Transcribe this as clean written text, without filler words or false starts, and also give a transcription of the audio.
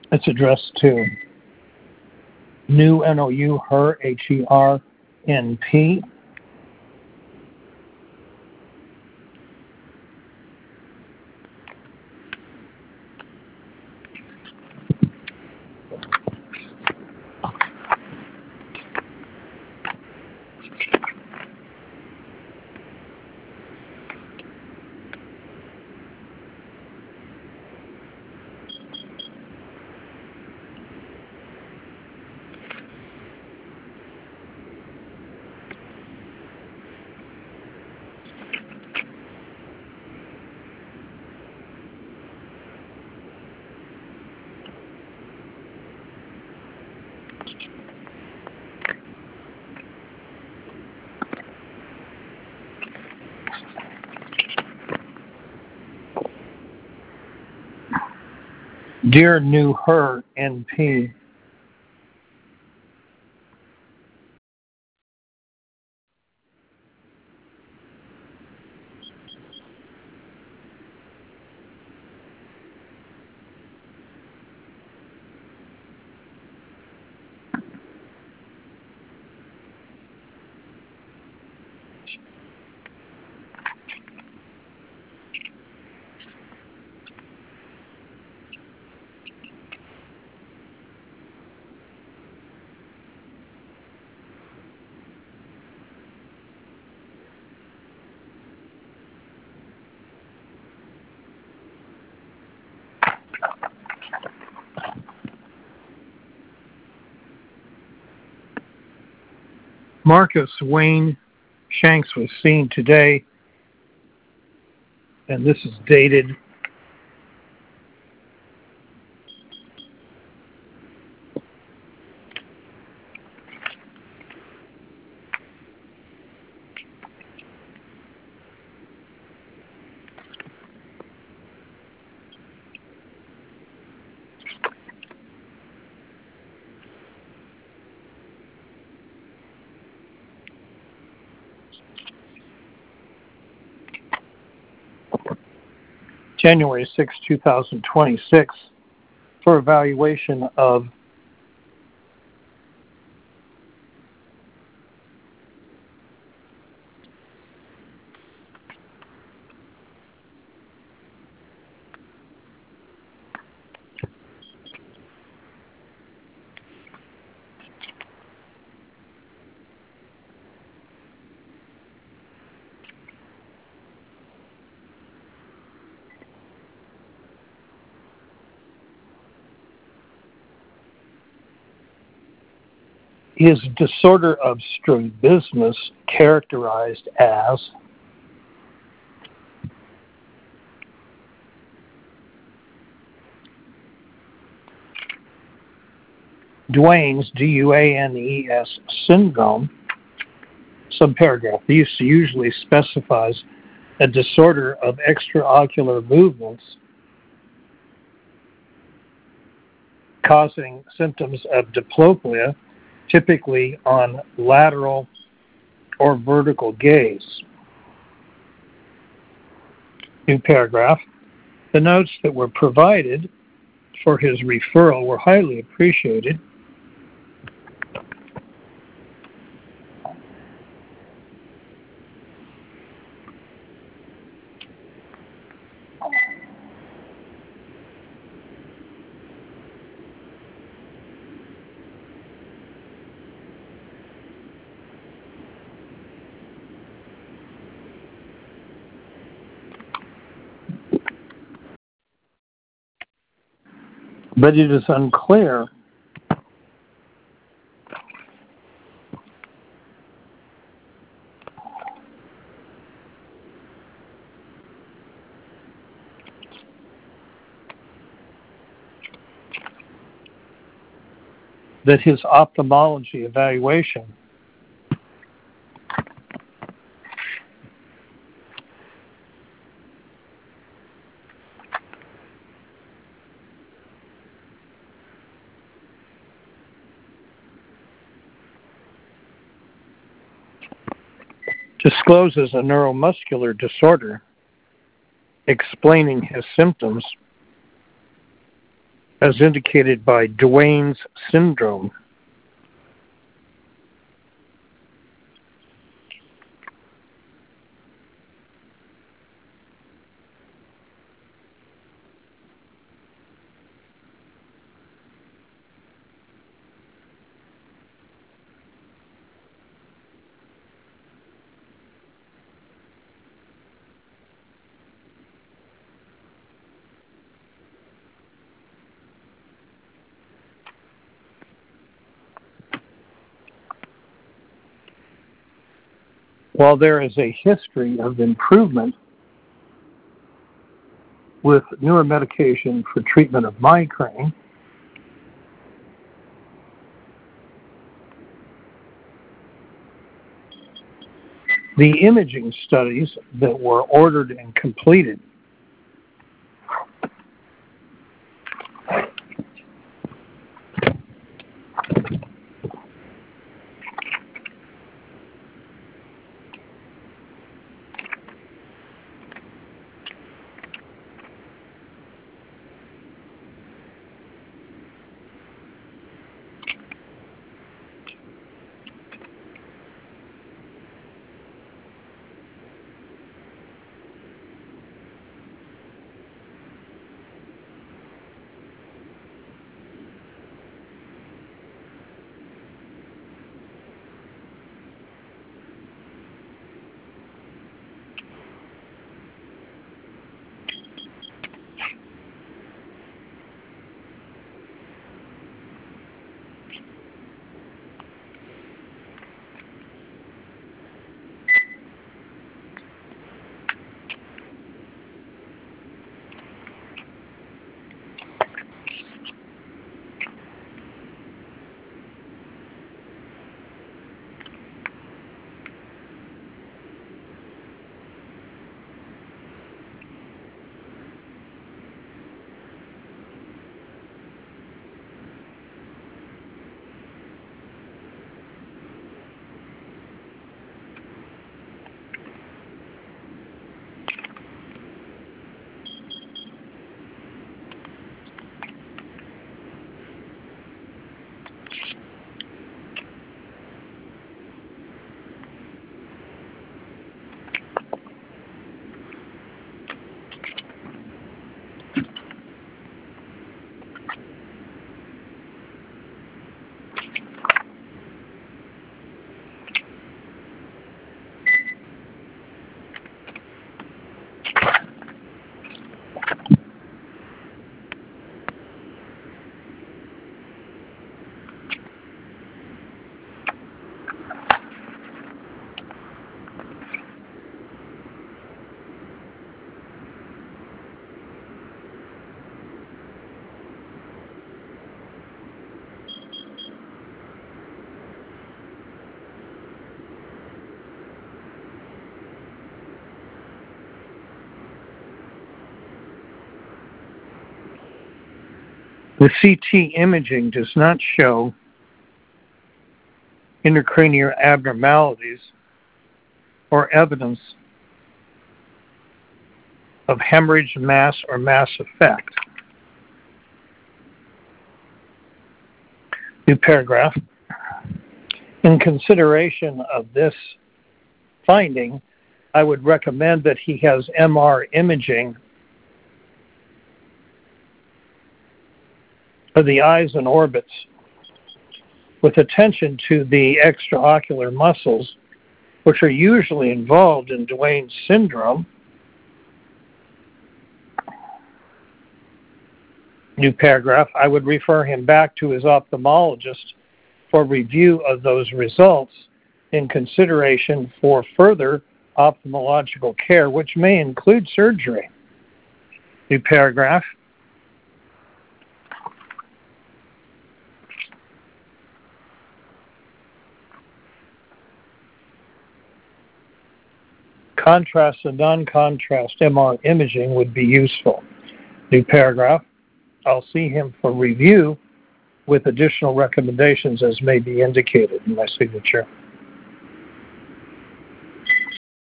It's addressed to New, N-O-U, her, H-E-R-N-P. Dear New Her, N.P. Marcus Wayne Shanks was seen today, and this is dated January 6, 2026, for evaluation of his disorder of strabismus, characterized as Duane's, D-U-A-N-E-S, syndrome, subparagraph. These usually specifies a disorder of extraocular movements causing symptoms of diplopia, typically on lateral or vertical gaze. New paragraph. The notes that were provided for his referral were highly appreciated. But it is unclear that his ophthalmology evaluation discloses a neuromuscular disorder explaining his symptoms. as indicated by Duane's syndrome. While there is a history of improvement with newer medication for treatment of migraine, the imaging studies that were ordered and completed the CT imaging does not show intracranial abnormalities or evidence of hemorrhage, mass, or mass effect. New paragraph. In consideration of this finding, I would recommend that he has MR imaging of the eyes and orbits with attention to the extraocular muscles, which are usually involved in Duane's syndrome. New paragraph. I would refer him back to his ophthalmologist for review of those results in consideration for further ophthalmological care, which may include surgery. New paragraph. Contrast and non-contrast MR imaging would be useful. New paragraph. I'll see him for review with additional recommendations as may be indicated in my signature.